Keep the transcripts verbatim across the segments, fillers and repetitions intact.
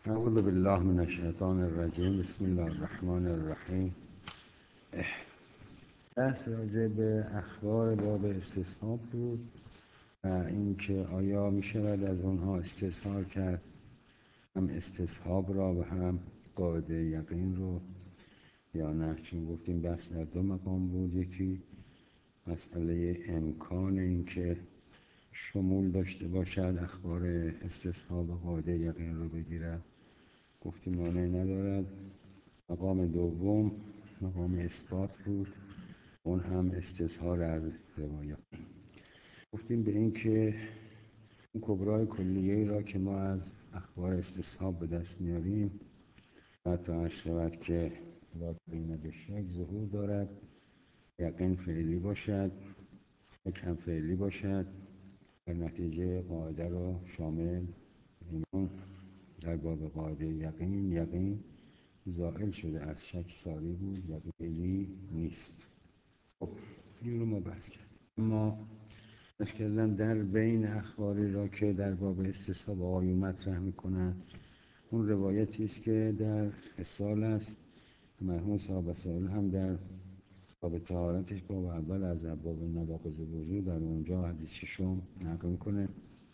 اعوذ بالله من الشیطان الرجیم. بسم الله الرحمن الرحیم. بحث راجع به اخبار باب استصحاب بود و اینکه آیا می شود از اونها استصحاب کرد، هم استصحاب را و هم قاعده یقین رو، یا نه. چون گفتیم بحث در دو مقام بود. یکی مسئله امکان اینکه شمول داشته باشد اخبار استصحاب و قاعده یقین رو بگیرد، گفتیم مانع ندارد. مقام دوم مقام اثبات بود، اون هم استصحاب از روایات. گفتیم به این که این کبرای کلیه‌ای را که ما از اخبار استصحاب به دست میاریم و تا عرض شود که لا بین به شک ظهور دارد، یقین فعلی باشد، شک هم فعلی باشد، در نتیجه قاعده را شامل ایمان. در باب قاعده یقین، یقین زائل شده، از شک ساری بود، یقین فعلی نیست. خب این رو ما بحث کردیم. اما بحث کردن در بین اخباری را که در باب استصحاب آقایون مطرح میکنند، اون روایتی است که در خصال است. مرحوم صاحب سائل هم در باب طهارتش باب اول از باب نواقض وضو در اونجا حدیث ششم نقل میکنه.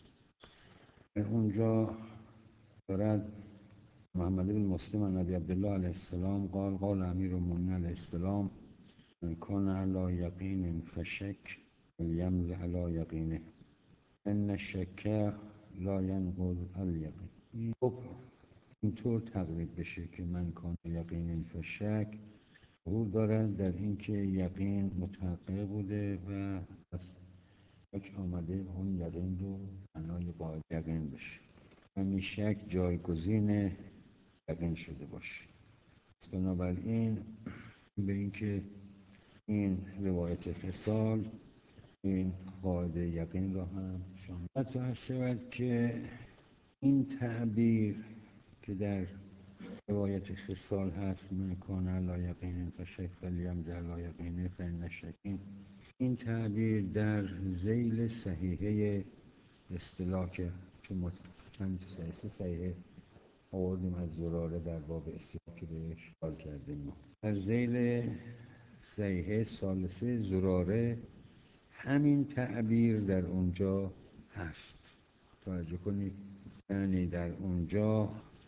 اونجا دارد محمد بن مسلم عن ابی عبدالله علیه السلام قال قال امیر المؤمنین علیه السلام من کان علی یقین فشک فلیمض علی یقینه ان الشک لا ینقض الیقین. خب اینطور تقریب بشه که من کان یقین فشک ظهور دارد در اینکه یقین متحقق بوده و از شک آمده اون یقین رو معنای باید یقین بشه، همین شک جایگزین یقین شده باشه. بنابراین به اینکه این روایت خصال این قاعده یقین را هم شامل حتی هست که این تعبیر که در روایت خصال هست من کان علی یقین فشک فلیمض علی یقینه فان الشک، این تعبیر در ذیل صحیحه اصطلاح که چند صحیحه صحیحه آوردیم از زراره در باب اصطلاح که بهش کار کردیم. در ذیل صحیحه ثالثه زراره همین تعبیر در اونجا هست. توجه کنید، یعنی در اونجا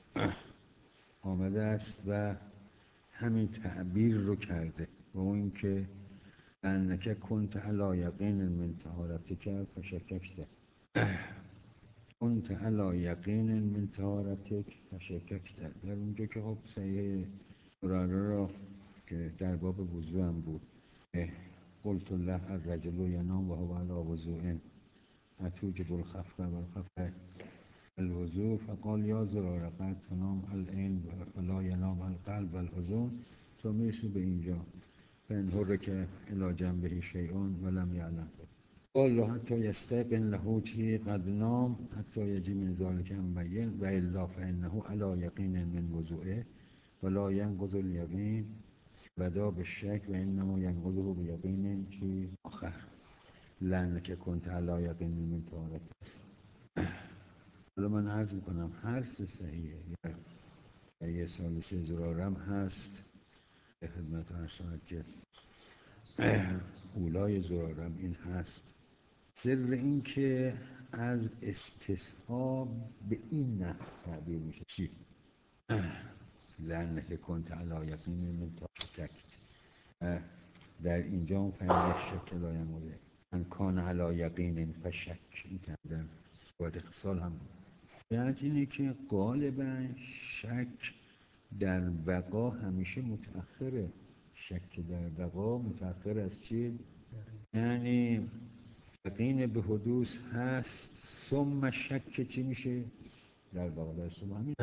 آمده است و همین تعبیر رو کرده و اون که انک کنت علی یقین من طهارتک فشککت، کنت علی یقین من طهارتک فشککت. در اونجا که خب صحیح زراره را که در باب وضو هم بود، قلت له الرجل ینام و هو علی وضوء اتوجب الخفق و الخفق الوضوء فقال یا زراره قد تنام العین و لا ینام القلب و الحزن. تو میرسی به اینجا فان حرک الی جنبه شیء ولم یعلم قال له حتی یستیقن له چی قد نام حتی یجی من ذلک مبین و الا فانه علی یقین من وضوءه ولا ینقض الیقین بدا بالشک و انما ینقضه بیقین چی آخر لانک کنت علی یقین من طهارتک. حالا من عرض میکنم هر سه صحیحه، یه ثالثه زرارم هست به خدمت هر شاید که اولای زرارم این هست. سر این که از استصحاب به این نحو تعبیر میشه چی؟ لعنه کنت علی یقین من طهارتک. در اینجا اون فهمه شک لا ینقض من کان علی یقین فشک، این در باید خصال هم بود. یعنی اینه که غالبا شک در بقا همیشه متأخره. شک در بقا متأخر از چی؟ یعنی یقین به حدوث هست ثم شک چی میشه؟ در بقا در ثم همین.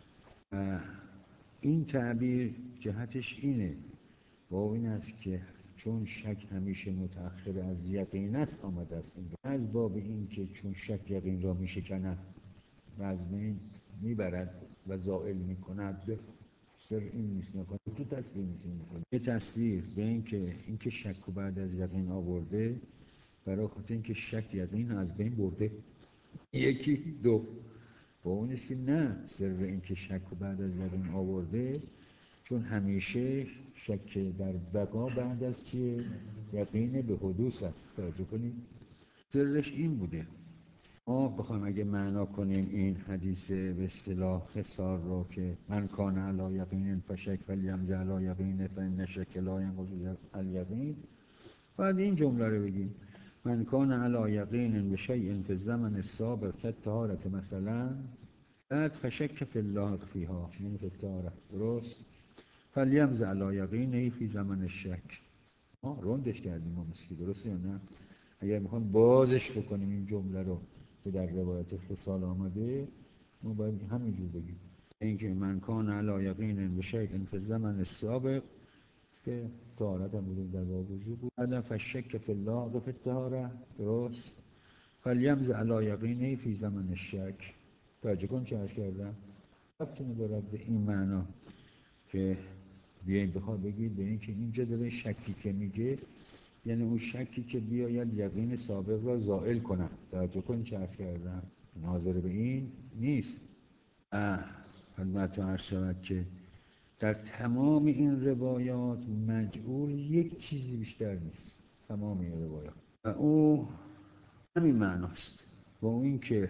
این تعبیر جهتش اینه با این است که چون شک همیشه متأخر از یقین است آمده است از باب این که چون شک یقین را میشکند و از بین میبرد و زائل میکند. سر این نیست. نکنه تو تصویر میتونی کنی یه تصویر به این که این که شک و بعد از یقین آورده برای خاطر این که شک یقین از بین برده. یکی دو با اون نیست که نه سر این که شک رو بعد از یقین آورده، چون همیشه شک در بقا بعد از چیه؟ یقین به حدوث است. توجه کنید سرش این بوده. ما بخوایم اگه معنا کنیم این حدیث به اصطلاح خسار رو که من کان علی یقین فشک فلیمض علی یقین فان شک لا ینقض الیقین، بعد این جمله رو بگیم من کان علی یقین بشیء فی الزمن السابق کالطهارة مثلا، بعد فشک فی الله فیها من فی الطهارة، درست؟ فلیمض علی یقینه فی زمن الشک. ما روندش کردیم ما مسکی، درسته یا نه؟ اگر میخوام بازش بکنیم این جمله رو که در روایت خصال آمده، ما باید همینجور بگیم اینکه من کان علی یقین بشیء فی الزمن السابق که طهارت هم بودیم در باب وضو بود، بعدم فشک فی الله فی الطهارة، درست؟ فلیمض علی یقینه فی زمن الشک. توجه کن چه عرض کردم؟ ربطی ندارد به این معنا که بیایید بخواه بگید به این که اینجا داره شکی که میگه یعنی اون شکی که بیاید یقین سابق را زائل کنن. توجه کن چه عرض کردم؟ ناظر به این نیست. خدمتتون عرض شود که در تمام این روایات مجعول یک چیزی بیشتر نیست، تمام این روایات، و او همین معناست. با این که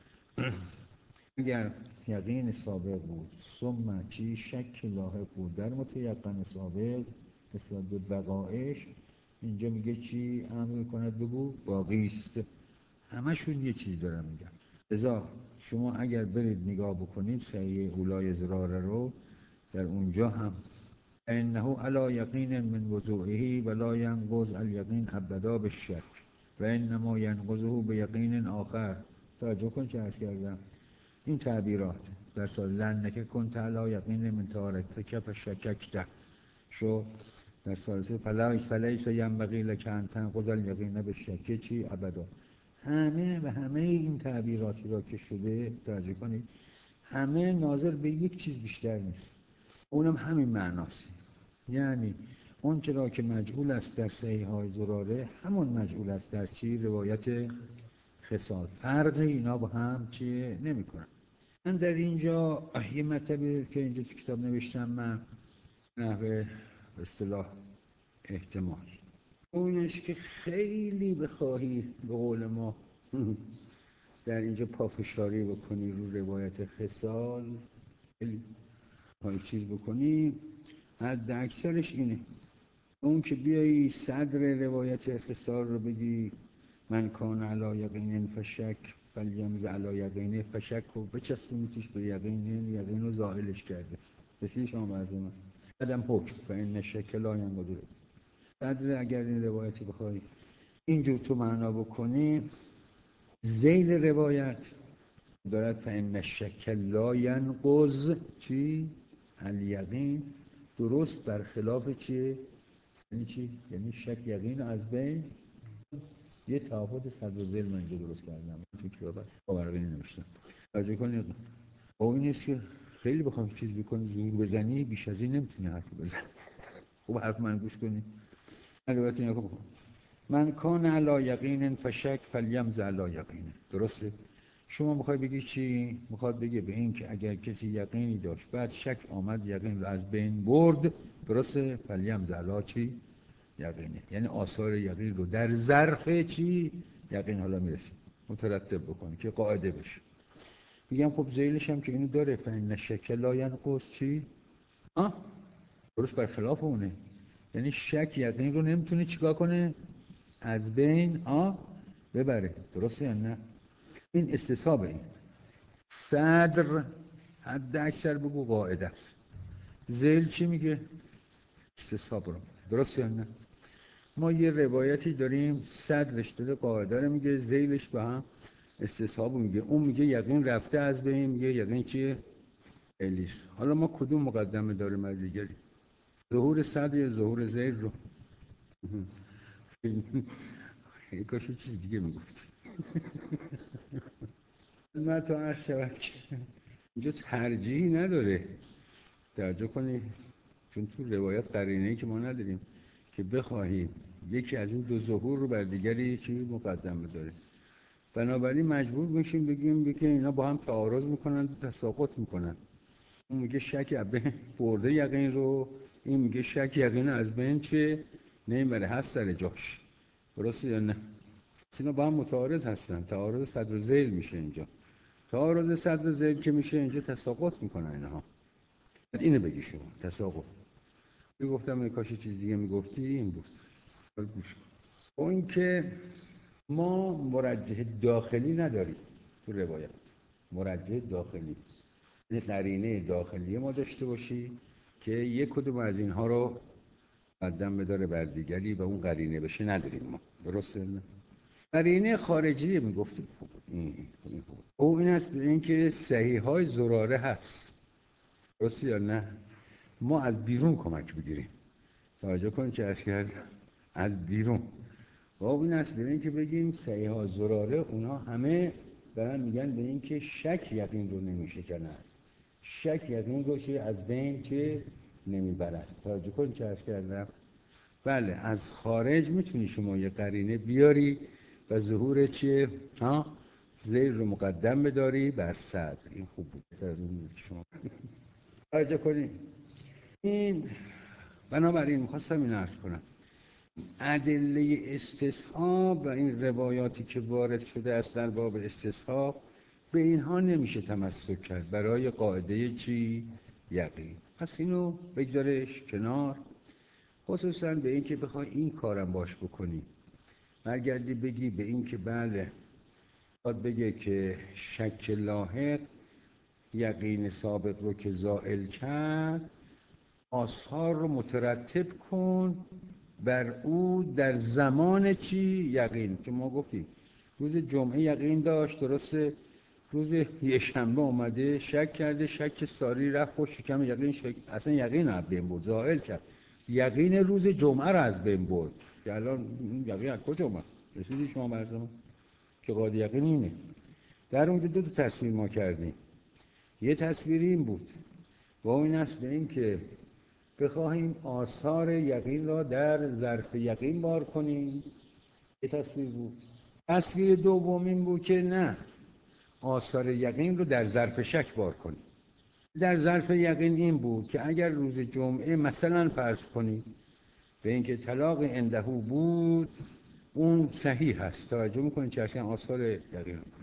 اگر یقین سابق بود ثم چی شک لاحق بود در متیقن سابق نسبت به بقایش، اینجا میگه چی امر کند بگو باقیست. همشون یه چیز دارم میگم. لذا شما اگر برید نگاه بکنید صحیح اولای زراره رو، در اونجا هم انه علی یقین من وضوعه ولا ینقض الیقین ابدا بالشک و انما ینقضه به یقین آخر. توجه کن چه عرض کردم؟ این تعبیرات در سال لنک کنت علی یقین من طهارتک فشککت شو در سال سه فلیس فلیس ینبغی لک ان تنقض الیقین بالشک چی ابدا. همه و همه این تعبیراتی را که شده توجه کنید همه ناظر به یک چیز بیشتر نیست، اونم همین معناست. یعنی اون چرا که مجعول است در صحیح های زراره همون مجعول است در چی روایت خصال. فرق اینا با هم چیه نمی کنن. من در اینجا یه مطلبی که اینجا تو کتاب نوشتم من نحوه به اصطلاح احتمال اونش که خیلی بخواهی به قول ما در اینجا پافشاری بکنی رو روایت خصال، خیلی های چیز بکنی، حد اکثرش اینه اون که بیایی صدر روایت خصال رو بگی من کان علی یقین فشک فلیمض علی یقینه، فشک رو بچسبونی توش به یقین، یقین رو زائلش کرده. رسیدی شما برده من بعدم حکم فان شک لا ینقض. صدر اگر این روایتی بخوای اینجور تو معنا بکنی، ذیل روایت دارد فان شک لا ینقض چی؟ الیقین، درست برخلاف چیه؟ یعنی چی؟ یعنی شک یقین از بین. یه تعهد صدر ذیل من اینجا درست کردم تو کتاب هست باورقی نمیشتم. توجه کنید با این نیست که خیلی بخوام چیز بکنی زور بزنی بیش از این نمیتونی حرف بزنی. خوب حرف من گوش کنی. البته اینو بکن من کان علی یقین فشک فلیمض علی یقینه، درسته؟ شما میخوای بگی چی؟ میخواد بگه به این که اگر کسی یقینی داشت بعد شک آمد یقین رو از بین برد، درسته؟ فلیمض علی چی؟ یقینه. یعنی آثار یقین رو در ظرف چی؟ یقین حالا میرسیم مترتب بکنه که قاعده بشه. میگم خب ذیلش هم که اینو داره فان شک لا ینقض چی؟ آه درست برخلاف اونه. یعنی شک یقین رو نمیتونه چیکار کنه؟ از بین آه ببره. درسته یا نه؟ این استصحابه. این صدر حد اکثر بگو قاعده است. ذیل چی میگه؟ استصحاب رو. درسته یا نه؟ ما یه روایتی داریم صدرش داره قاعده رو میگه، ذیلش به هم استصحاب میگه. اون میگه یقین رفته از بین، میگه یقین چیه؟ الیس. حالا ما کدوم مقدمه داریم از دیگری؟ ظهور صدر یا ظهور ذیل رو؟ این کاش یه چیز دیگه میگفت. من تو عرض شود که اینجا ترجیحی نداره. توجه کنی چون تو روایت قرینه‌ای که ما نداریم که بخواهیم یکی از این دو ظهور رو بر دیگری چی مقدم بداره. بنابراین مجبور میشیم بگیم که اینا با هم تعارض میکنن و تساقط میکنن. اون میگه شک از بین برده یقین رو، این میگه شک یقین از بین چه نمیبره، هست سر جاش. درسته یا نه؟ اینا با هم متعارض هستن، تعارض صدر و ذیل میشه اینجا. تعارض صدر و ذیل که میشه اینجا تساقط میکنن اینها. اینو بگی شما تساقط. میگفتم کاش چیز دیگه میگفتی این بود. گوش کن. اون که ما مرجح داخلی نداریم تو روایت. مرجح داخلی یه قرینه داخلی ما داشته باشی که یک کدوم از اینها رو مقدم بداره بر دیگری و اون قرینه بشه نداریم ما. درسته نه؟ قرینه خارجی میگفتیم او این است به این که صحیح های زراره هست. درسته یا نه؟ ما از بیرون کمک بگیریم. توجه کن چه ارز کرد از بیرون. و این است به این که بگیم صحیح ها زراره اونا همه دارن میگن به این که شک یقین رو نمیشکنن، شک یقین رو چه از بین چه نمیبرن. توجه کن چه ارز کردم. بله از خارج میتونی شما یه قرینه بیاری و ظهور چیه ها زیر رو مقدم بداری بر صدر. این خوب بود شما توجه کنید. این بنابراین میخواستم این عرض کنم ادله استصحاب و این روایاتی که وارد شده است در باب استصحاب به اینها نمیشه تمسک کرد برای قاعده چی؟ یقین. پس اینو بگذارش کنار، خصوصا به این که بخوای این کارم باش بکنی برگردی بگی به این که بله باید بگه که شک لاحق یقین سابق رو که زائل کرد آثار رو مترتب کن بر او در زمان چی؟ یقین. که ما گفتیم روز جمعه یقین داشت، درسته؟ روز یه شنبه اومده شک کرده، شک ساری رفت و شکم یقین شک... اصلا یقین رو از بین برد، زائل کرد. یقین روز جمعه رو از بین برد که الان یقین از کجا اومد؟ رسیدی شما برزمان که قاعده یقین اینه. در اونجا دو تا تصویر ما کردیم. یه تصویر این بود و این است به این که بخواهیم آثار یقین را در ظرف یقین بار کنیم. یه تصویر بود. تصویر دومین بود که نه، آثار یقین رو در ظرف شک بار کنیم. در ظرف یقین این بود که اگر روز جمعه مثلا فرض کنیم به اینکه طلاق عنده بود اون صحیح هست. توجه میکنید چه اصلا آثار یقین رو.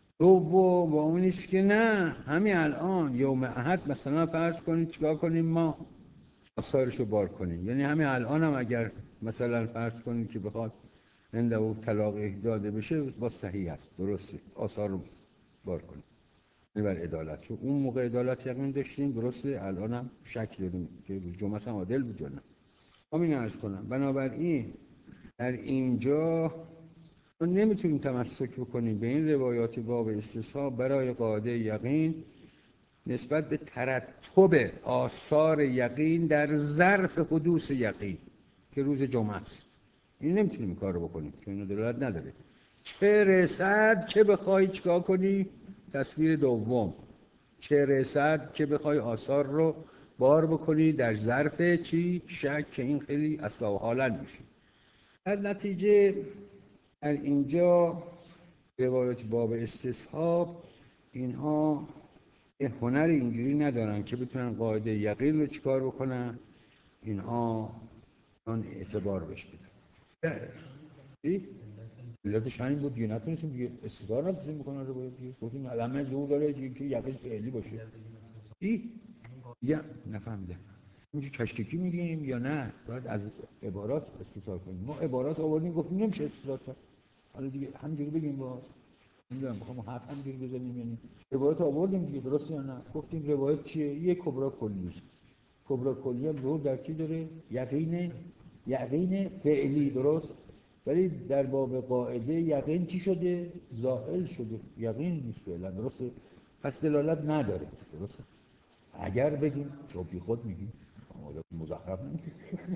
دوم با اون نیست که نه همین الان یوم احد مثلا فرض کنید چیکار کنیم ما آثارشو بار کنیم. یعنی همین الان هم اگر مثلا فرض کنید که بخواد عنده او طلاق داده بشه با صحیح است، درسته، آثار رو بار کنیم بر عدالت. چون اون موقع عدالت یقین داشتیم، درسته، الان هم شک داریم که جمعه هم عادل بود یا نه. همین عرض کنم. بنابراین در اینجا ما نمیتونیم تمسک بکنیم به این روایات باب استصحاب برای قاعده یقین نسبت به ترتب آثار یقین در ظرف حدوث یقین که روز جمعه است. این نمیتونیم کار رو بکنیم چون اینو دلالت نداره. چه رسد که بخوای چیکار کنی؟ تصویر دوم چه رسد که بخوای آثار رو بار بکنی در ظرف چی؟ شک، که این خیلی اصلا و حالا میشه. در نتیجه در اینجا روایت باب استصحاب اینها یه هنر اینجوری ندارن که بتونن قاعده یقین رو چیکار بکنن، اینها آن اعتبار بهش بدن. چی؟ علتش همین بود دیگه، نتونستیم دیگه استدار نتونستیم بکنن روایت دیگه. گفتیم علمه زور داره که یقین فعلی باشه. چی؟ یا نفهمیدم اینجا کشتکی میگیم یا نه باید از عبارات استفاده کنیم. ما عبارات آوردیم گفتیم نمیشه استفاده کنیم، حالا دیگه همینجوری بگیم با نمیدونم بخوام حرف همینجوری بزنیم. یعنی روایت آوردیم دیگه، درسته یا نه؟ گفتیم روایت چیه؟ یک کبرا کلی است. کبرا کلی هم ظهور در چی داره؟ یقین یقین فعلی، درست؟ ولی در باب قاعده یقین چی شده؟ زائل شده، یقین نیست فعلا، درسته؟ پس دلالت نداره، درسته؟ اگر بگیم تو بی خود میگیم مزخرف نمیگیم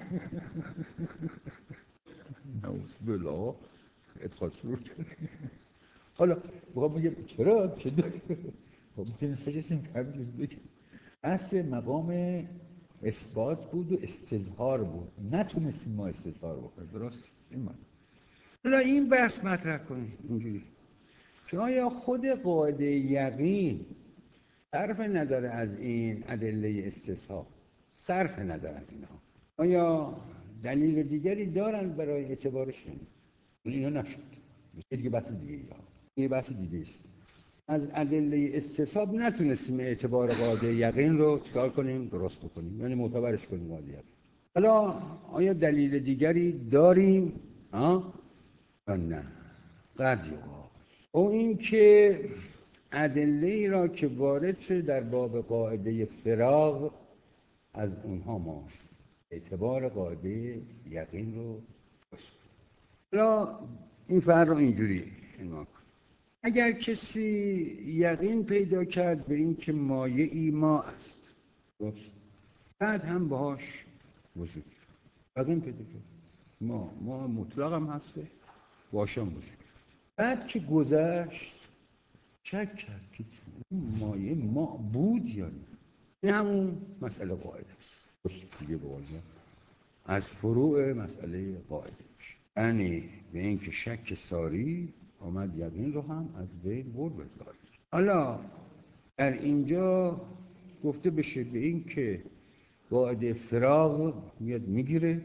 نعوذ بالله ادخال شروع کرد. حالا بخوام بگیم چرا؟ چه داره؟ خب میتونیم خشستیم قبل بگیم اصل مقام اثبات بود و استظهار بود، نتونستیم ما استظهار بکنیم، درست؟ این من حالا این بحث مطرح کنیم اینجوری که آیا خود قاعده یقین صرف نظر از این ادله استصحاب، صرف نظر از اینها، آیا دلیل دیگری دارن برای اعتبارش؟ اینو نشد. یه دیگه بحث دیگه یا یه بحث دیگه است. از ادله استصحاب نتونستیم اعتبار قاعده یقین رو چکار کنیم؟ درست بکنیم، یعنی معتبرش کنیم قاعده یقین. حالا آیا دلیل دیگری داریم؟ ها؟ نه. قد یقال. او این که ادله ای را که وارد شده در باب قاعده فراغ، از اونها ما اعتبار قاعده یقین رو درست کنیم. حالا این فرق رو اینجوری نگاه کن. اگر کسی یقین پیدا کرد به این که مایعی ما است، بعد هم باهاش وجود یقین پیدا کرد، ما ما مطلق هم هسته باشم وجود، بعد که گذشت شک کرد که مایه ما بود یا نه. این همون مسئله قاعده است. دیگه بازم از فروع مسئله قاعده میشه، یعنی به این که شک ساری آمد یقین رو هم از بین برد بذاره. حالا در اینجا گفته بشه به این که قاعده فراغ میاد میگیره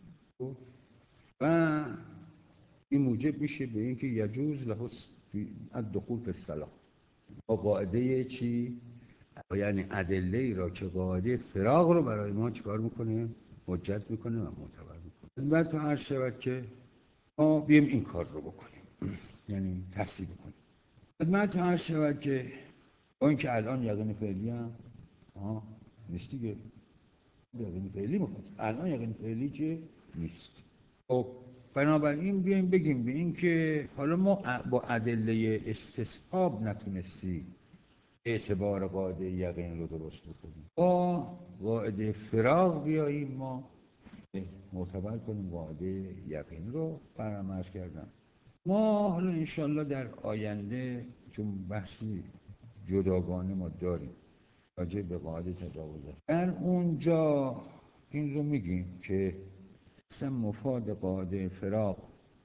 و این موجب میشه به این که یجوز له الدخول فی الصلاة. با قاعده چی؟ یعنی ادله ای را که قاعده فراغ رو برای ما چکار میکنه؟ حجت میکنه و معتبر میکنه. بعد تا هر شود که ما بیم این کار رو بکنیم، یعنی تصدیق بکنیم. بعد تا هر شود که با این که الان یقین فعلی هم آه نیست دیگه، یقین فعلی میخواد، الان یقین فعلی که نیست. خب بنابراین بیایم بگیم به این که حالا ما با ادله استصحاب نتونستی اعتبار قاعده یقین رو درست بکنیم، با قاعده فراغ بیاییم ما معتبر کنیم قاعده یقین رو. فرامرز کردم ما حالا انشالله در آینده چون بحثی جداگانه ما داریم راجع به قاعده تجاوزه، در اونجا این رو میگیم که اصلا مفاد قاعده فراغ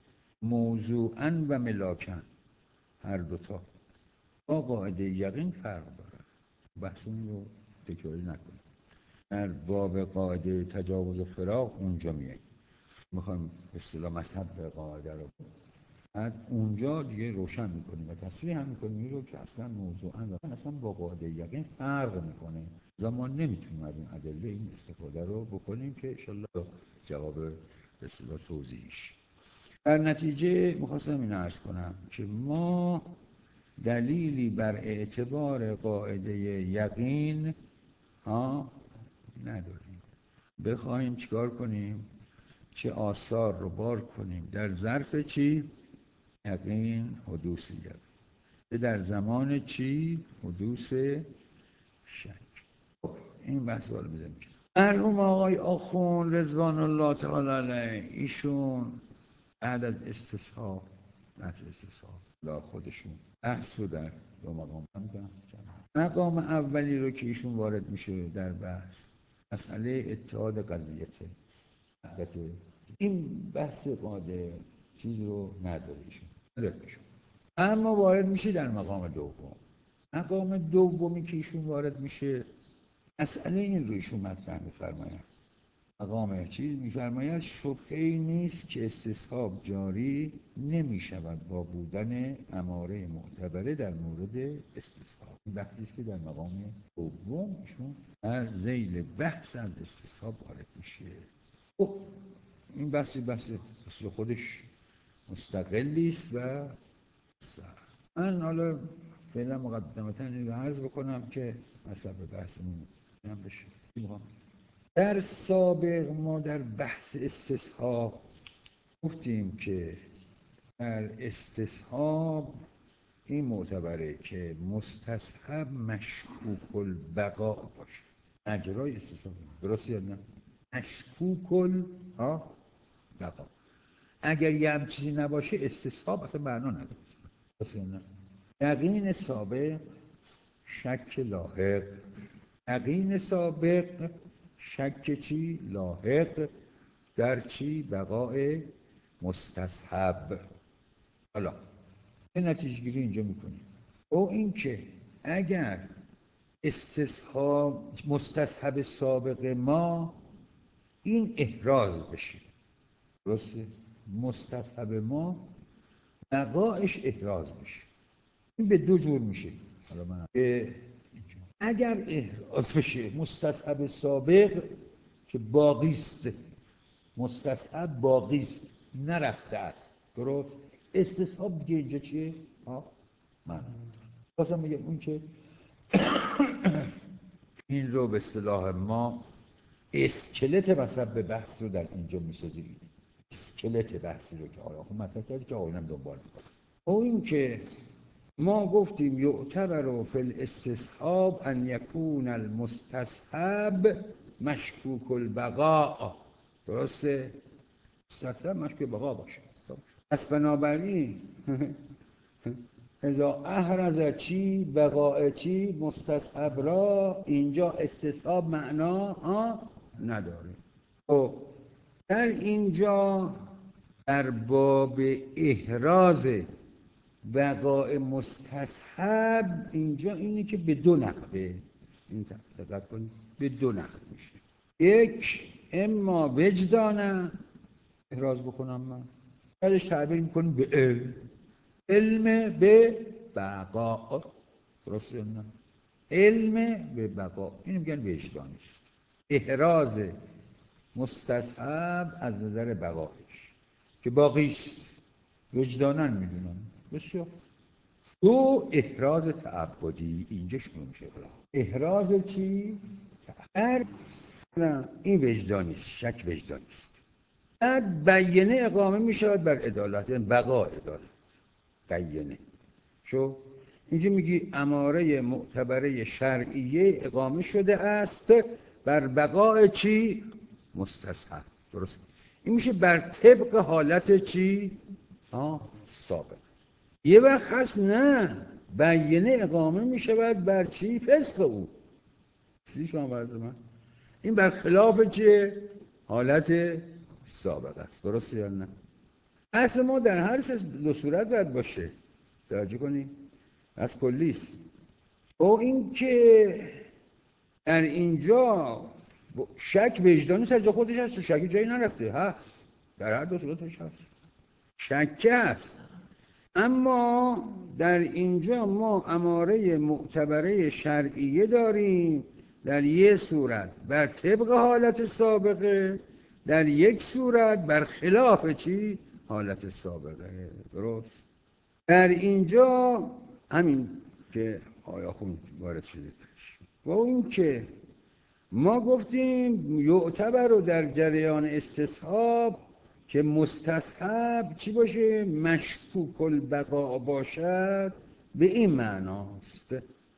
موضوعاً و ملاکن هر دوتا با قاعده یقین فرق داره. بحثمون رو تکراری نکنیم. در باب قاعده تجاوز و فراغ اونجا میاییم میخوایم اصطلاح مذهب قاعده رو بعد اونجا دیگه روشن میکنیم و تصریح هم میکنیم این رو که اصلا موضوعاً و اصلا با قاعده یقین فرق میکنه. زمان نمیتونیم از این ادله این استفاده رو بکنیم که انشالله جواب اصطلاح توضیحش. در نتیجه میخواستم این عرض کنم که ما دلیلی بر اعتبار قاعده یقین ها نداریم. بخواهیم چیکار کنیم؟ چه آثار رو بار کنیم در ظرف چی؟ یقین حدوث یقین، در زمان چی؟ حدوث شک. این بحث رو می‌ذاریم. مرحوم آقای آخوند رضوان الله تعالی علیه ایشون بعد از استصحاب بحث استصحاب لا خودشون بحث رو در دو مقام هم مقام اولی رو که ایشون وارد میشه در بحث مسئله اتحاد قضیته. البته این بحث قاعده چیز رو نداره ایشون نداره ایشون اما وارد میشه در مقام دوم. مقام دومی که ایشون وارد میشه مسئله این رو ایشون مطرح میفرماید. مقام چیز میفرماید شبهه‌ای نیست که استصحاب جاری نمیشود با بودن اماره معتبره در مورد استصحاب. این بحثی است که در مقام دوم ایشون از ذیل بحث از استصحاب وارد میشه. خب این بحثی بحث اصل خودش مستقلی است و من حالا فعلا مقدمتا این رو عرض بکنم که مطلب بحثمون هم بشه. در سابق ما در بحث استصحاب گفتیم که در استصحاب این معتبره که مستصحب مشکوک البقا باشه. اجرای استصحاب درست یا نه؟ مشکوک البقا. اگر یه هم چیزی نباشه استصحاب اصلا معنا نداره. درست یا نه؟ یقین سابق شک لاحق. یقین سابق شک چی؟ لاحق در چی؟ بقای مستصحب. حالا این نتیجه گیری اینجا میکنیم. او این که اگر استصحاب مستصحب سابق ما این احراز بشه، درسته؟ مستصحب ما بقایش احراز بشه. این به دو جور میشه. حالا من اگر احراز بشه مستصحب سابق که باقی است، مستصحب باقی است نرفته است، درست؟ استصحاب دیگه اینجا چیه؟ ها من خواستم میگم اون که این رو به اصطلاح ما اسکلت مصب بحث رو در اینجا میسازیم. اسکلت بحثی رو که آیا خب مطرح کردی که آقایونم دنبال میکنم. او این که ما گفتیم یعتبر فی الاستصحاب ان یکون المستصحب مشکوک البقاء، درسته؟ مستصحب مشکوک بقا باشه. پس بنابراین اذا احرز چی بقاء چی مستصحب را اینجا استصحاب معنا ها نداره. خب در اینجا در باب احراز بقاء مستصحب اینجا اینه که به دو نحوه، این دقت کنید، به دو نحوه میشه. یک اما وجدانه احراز بکنم من، بعدش تعبیر میکنیم به علم، علم به بقا، درست یا نه؟ علم به بقا، اینو میگن وجدانی است. احراز مستصحب از نظر بقایش که باقیست، وجدانن میدونم. بسیار دو احراز تعبدی اینجا شروع میشه. احراز چی؟ هر نه این وجدانی است، شک وجدانی است. بعد بیانه اقامه میشود بر عدالت، یعنی بقا عدالت. بیانه شو اینجا میگی اماره معتبره شرعیه اقامه شده است بر بقای چی؟ مستصحب، درست؟ این میشه بر طبق حالت چی؟ آه سابق. یه وقت هست نه بیانه اقامه میشود بر چی؟ فسق او. سی شما برز من این بر خلاف چیه؟ حالت سابق است، درست یا نه؟ اصل ما در هر سه دو صورت باید باشه، توجه کنید، از کلیست. او این که در اینجا شک وجدانی سر جا خودش هست و شکی جایی نرفته، هست در هر دو صورتش هست، شکه هست. اما در اینجا ما اماره معتبره شرعیه داریم، در یک صورت بر طبق حالت سابقه، در یک صورت بر خلاف چی؟ حالت سابقه، درست؟ در اینجا همین که آیا خون وارد شده و این که ما گفتیم یعتبر رو در جریان استصحاب که مستصحب چی باشه؟ مشکوک البقا باشد، به این معناست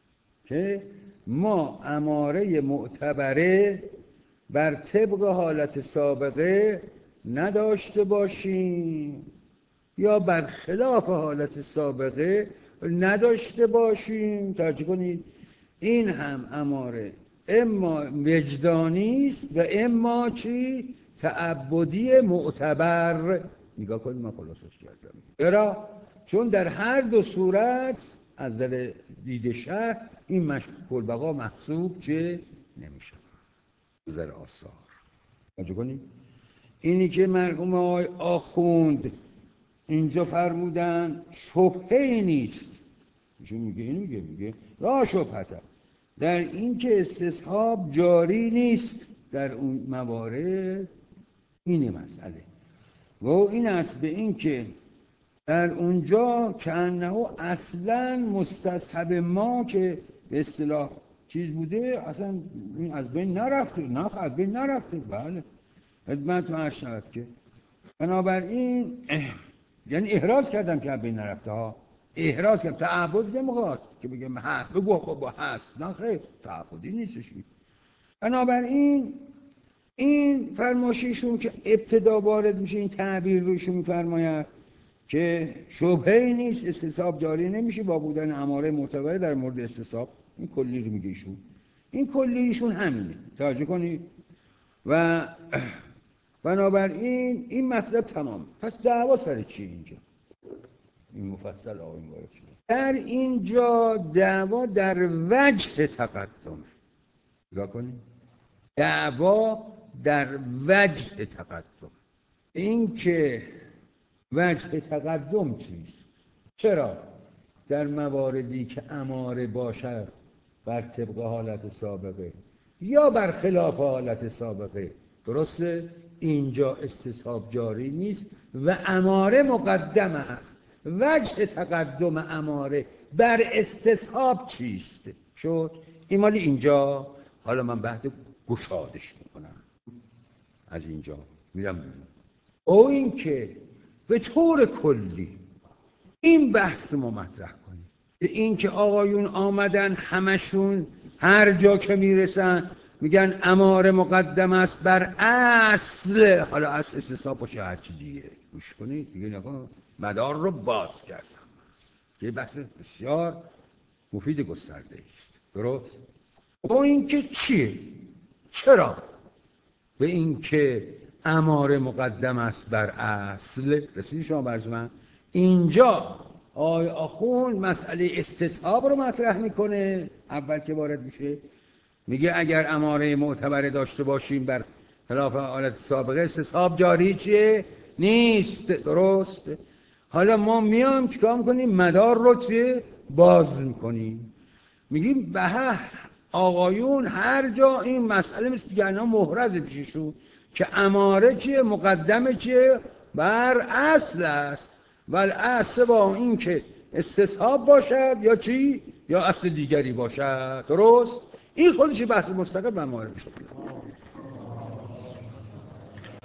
که ما اماره معتبره بر طبق حالت سابقه نداشته باشیم یا بر خلاف حالت سابقه نداشته باشیم. توجه کنید، این هم اماره اما وجدانی است و اما چی؟ تعبدی معتبر. نگاه کنید من خلاصش کردم. چرا؟ چون در هر دو صورت از در دید شرع این مشکوک البقا محسوب چه نمیشه. نظر آثار توجه کنید، اینی که مرحوم آقای آخوند اینجا فرمودن شبهه نیست، ایشون میگه این میگه میگه لا شبهه در این که استصحاب جاری نیست در اون موارد، اینه مسئله. و این است به این که در اونجا که انه اصلا مستصحب ما که به اصطلاح چیز بوده اصلا این از بین نرفته، نه از بین نرفته. بله خدمت من عرض شود که بنابراین یعنی احراز کردم که از بین نرفته ها، احراز کردم، تعبد نمیخواد که بگم ها بگو خب هست، نه خیر تعبدی نیستش. بنابراین این فرمایششون که ابتدا وارد میشه این تعبیر روشون میفرماید که شبهه نیست استصحاب جاری نمیشه با بودن اماره معتبره در مورد استصحاب. این کلی رو میگه ایشون، این کلی ایشون همینه، توجه کنید. و بنابراین این مطلب تمام. پس دعوا سر چی اینجا؟ این مفصل آقای وارد شد. در اینجا دعوا در وجه تقدم، نگاه کنید، دعوا در وجه تقدم. این که وجه تقدم چیست؟ چرا در مواردی که اماره باشد بر طبق حالت سابقه یا بر خلاف حالت سابقه، درسته؟ اینجا استصحاب جاری نیست و اماره مقدم است. وجه تقدم اماره بر استصحاب چیست؟ شد این مالی اینجا. حالا من بحث گشادش میکنم، از اینجا میرم او این که به طور کلی این بحث ما مطرح کنیم، این که آقایون آمدن همشون هر جا که میرسن میگن اماره مقدم است بر اصل. حالا اصل استصحاب باشه هر چی دیگه، گوش کنید دیگه، نگاه مدار رو باز کردم. یه بحث بسیار مفید گسترده است، درست؟ او این که چیه؟ چرا به این که اماره مقدم است بر اصل رسیدی شما برز من؟ اینجا آقای آخوند مسئله استصحاب رو مطرح میکنه. اول که وارد میشه میگه اگر اماره معتبره داشته باشیم بر خلاف حالت سابقه استصحاب جاری چیه؟ نیست، درست؟ حالا ما میام چیکار میکنیم؟ مدار رو چیه؟ باز میکنیم، میگیم به آقایون هر جا این مسئله مثل دیگرنا محرز پیششون که اماره چیه؟ مقدمه چیه؟ بر اصل است. ولی اصل با این که استصحاب باشد یا چی؟ یا اصل دیگری باشد، درست؟ این خودش بحث مستقل به اماره میشه.